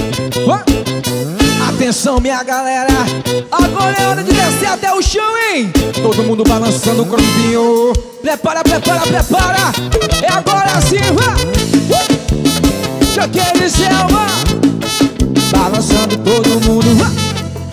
Atenção, minha galera, agora é hora de descer até o chão, hein? Todo mundo balançando o corpinho. Prepara, prepara, prepara. É agora sim, vai! Choqueiro e Selma, balançando todo mundo, vai!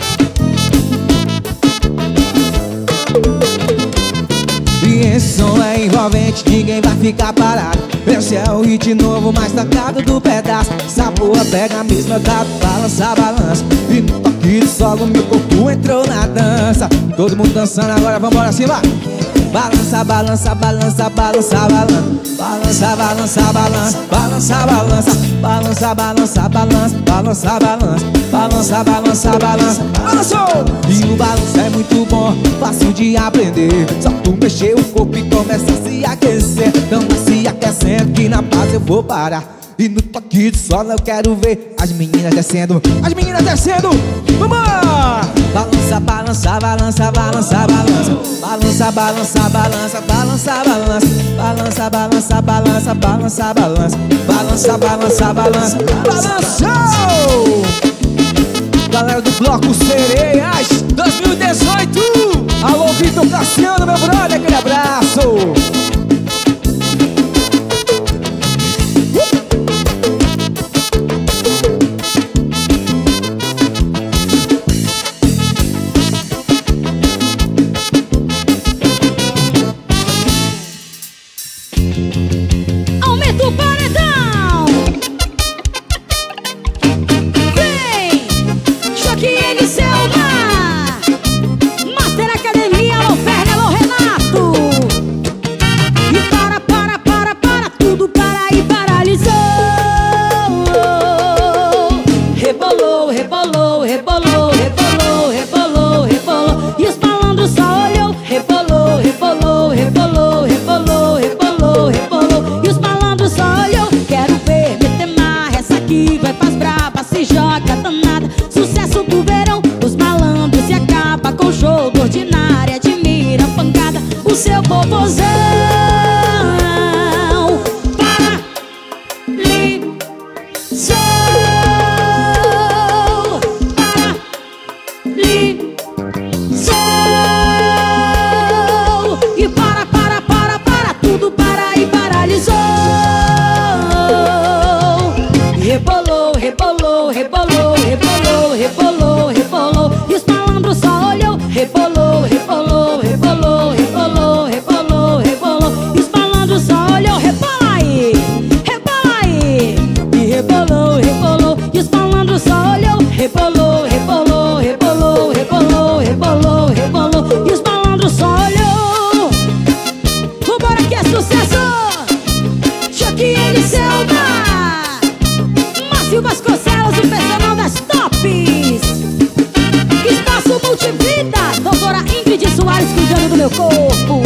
E esse som é envolvente, ninguém vai ficar parado. Esse é o hit novo, mais tocado do pedaço. Essa porra pega a mesma data, balança, balança. E no toque do solo, meu corpo entrou na dança. Todo mundo dançando, agora vambora assim, vai! Balança, balança, balança, balança, balança. Balança, balança, balança, balança, balança. Balança, balança, balança, balança, balança. Balança, balança, balança, balançou! E o balanço é muito bom, fácil de aprender. Só tu mexer o corpo e começa a se aquecer. Então vai se aquecendo que na paz eu vou parar. E no toque do solo eu quero ver as meninas descendo. As meninas descendo, vamos! Balança, balança, balança, balança, balança. Balança, balança, balança, balança, balança. Balança, balança, balança, balança, balança. Balança, balança, balança, balançou! Galera do Bloco Sereias 2018. Alô, Vitor Cassiano, meu brother, aquele abraço. Aumenta o paredão. Vem, Choqueiro e Selma, Master Academia, alô Ferga, alô Renato. E para, tudo para e paralisou. Rebolou, rebolou, rebolou, rebolou, rebolou, rebolou. E os malandros só olhou. Rebolou, rebolou, rebolou, rebolou, rebolou, rebolou. E os malandros só olhou. Quero ver meter marra, essa aqui vai pras brabas, se joga danada. Sucesso do verão, os malandros se acaba com show do ordinário, admira a pancada. O seu popozão e para, tudo para e paralisou. Rebolou, rebolou, rebolou, rebolou, rebolou, rebolou. E os malandros só olhou. Rebolou, rebolou, rebolou, rebolou, rebolou, rebolou. E os malandros só olhou. Rebola aí, rebola aí. E rebolou, rebolou. E os malandros só olhou. Rebolou, rebolou, rebolou, rebolou, rebolou, rebolou. E os malandros só olhou. Vambora que é sucesso. Choqueiro e Selma, Márcio Vasconcelos, o personal das tops. Espaço Multivida, doutora Ingrid Soares cuidando do meu corpo.